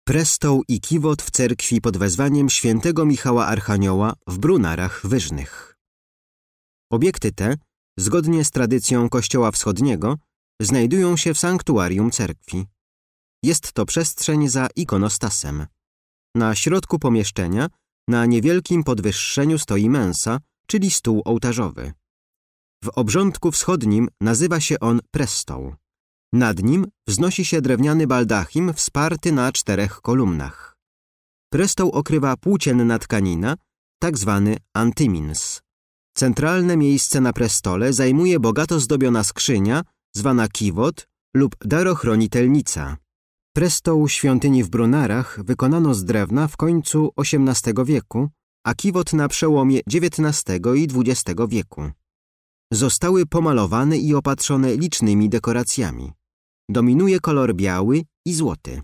Prestoł i kiwot w cerkwi pod wezwaniem świętego Michała Archanioła w Brunarach Wyżnych. Obiekty te, zgodnie z tradycją Kościoła Wschodniego, znajdują się w sanktuarium cerkwi. Jest to przestrzeń za ikonostasem. Na środku pomieszczenia, na niewielkim podwyższeniu stoi mensa, czyli stół ołtarzowy. W obrządku wschodnim nazywa się on prestoł. Nad nim wznosi się drewniany baldachim wsparty na 4 kolumnach. Prestoł okrywa płócienna tkanina, tak zwany antymins. Centralne miejsce na prestole zajmuje bogato zdobiona skrzynia, zwana kiwot lub darochronitelnica. Prestoł świątyni w Brunarach wykonano z drewna w końcu XVIII wieku, a kiwot na przełomie XIX i XX wieku. Zostały pomalowane i opatrzone licznymi dekoracjami. Dominuje kolor biały i złoty.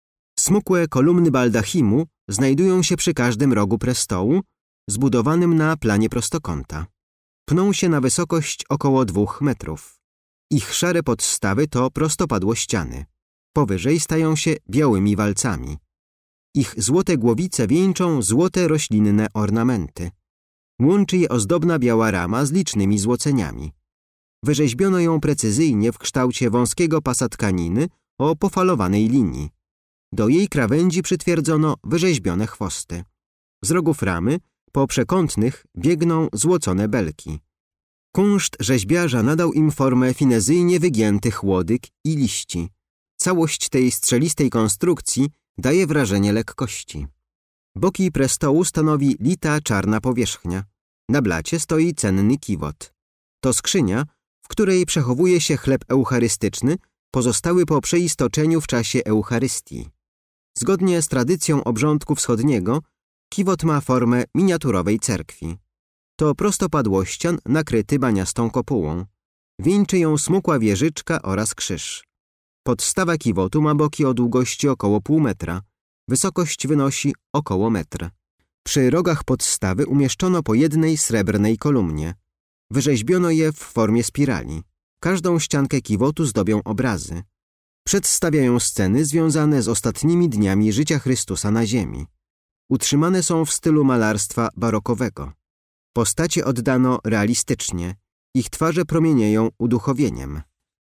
Smukłe kolumny baldachimu znajdują się przy każdym rogu prestołu, zbudowanym na planie prostokąta. Pną się na wysokość około 2 metrów. Ich szare podstawy to prostopadłościany. Powyżej stają się białymi walcami. Ich złote głowice wieńczą złote roślinne ornamenty. Łączy je ozdobna biała rama z licznymi złoceniami. Wyrzeźbiono ją precyzyjnie w kształcie wąskiego pasa tkaniny o pofalowanej linii. Do jej krawędzi przytwierdzono wyrzeźbione chwosty. Z rogów ramy, po przekątnych, biegną złocone belki. Kunszt rzeźbiarza nadał im formę finezyjnie wygiętych łodyg i liści. Całość tej strzelistej konstrukcji daje wrażenie lekkości. Boki prestołu stanowi lita czarna powierzchnia. Na blacie stoi cenny kiwot. To skrzynia, w której przechowuje się chleb eucharystyczny, pozostały po przeistoczeniu w czasie Eucharystii. Zgodnie z tradycją obrządku wschodniego, kiwot ma formę miniaturowej cerkwi. To prostopadłościan nakryty baniastą kopułą. Wieńczy ją smukła wieżyczka oraz krzyż. Podstawa kiwotu ma boki o długości około pół metra. Wysokość wynosi około metr. Przy rogach podstawy umieszczono po jednej srebrnej kolumnie. Wyrzeźbiono je w formie spirali. Każdą ściankę kiwotu zdobią obrazy. Przedstawiają sceny związane z ostatnimi dniami życia Chrystusa na ziemi. Utrzymane są w stylu malarstwa barokowego. Postacie oddano realistycznie. Ich twarze promienieją uduchowieniem.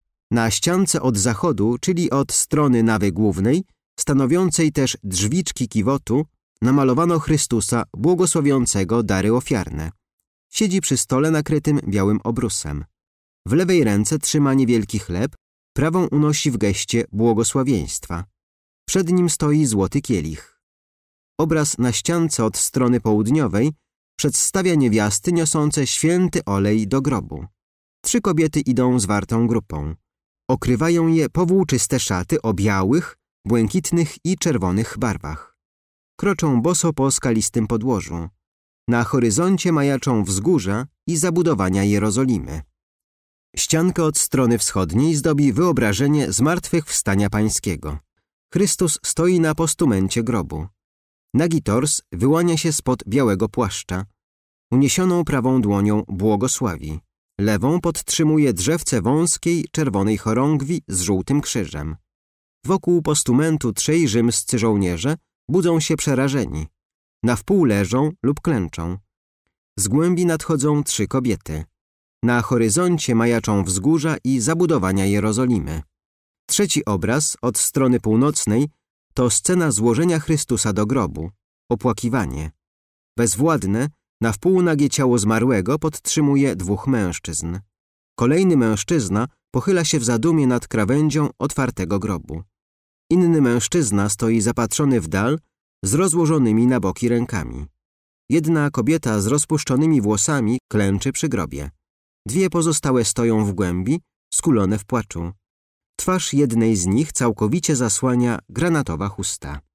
Na ściance od zachodu, czyli od strony nawy głównej, stanowiącej też drzwiczki kiwotu, namalowano Chrystusa błogosławiącego dary ofiarne. Siedzi przy stole nakrytym białym obrusem. W lewej ręce trzyma niewielki chleb, prawą unosi w geście błogosławieństwa. Przed nim stoi złoty kielich. Obraz na ściance od strony południowej przedstawia niewiasty niosące święty olej do grobu. 3 kobiety idą zwartą grupą. Okrywają je powłóczyste szaty o białych, błękitnych i czerwonych barwach. Kroczą boso po skalistym podłożu. Na horyzoncie majaczą wzgórza i zabudowania Jerozolimy. Ściankę od strony wschodniej zdobi wyobrażenie zmartwychwstania pańskiego. Chrystus stoi na postumencie grobu. Nagi tors wyłania się spod białego płaszcza. Uniesioną prawą dłonią błogosławi. Lewą podtrzymuje drzewce wąskiej, czerwonej chorągwi z żółtym krzyżem. Wokół postumentu 3 rzymscy żołnierze budzą się przerażeni. Na wpół leżą lub klęczą. Z głębi nadchodzą 3 kobiety. Na horyzoncie majaczą wzgórza i zabudowania Jerozolimy. 3. obraz od strony północnej to scena złożenia Chrystusa do grobu, opłakiwanie. Bezwładne, na wpół nagie ciało zmarłego podtrzymuje 2 mężczyzn. Kolejny mężczyzna pochyla się w zadumie nad krawędzią otwartego grobu. Inny mężczyzna stoi zapatrzony w dal z rozłożonymi na boki rękami. Jedna kobieta z rozpuszczonymi włosami klęczy przy grobie. 2 pozostałe stoją w głębi, skulone w płaczu. Twarz jednej z nich całkowicie zasłania granatowa chusta.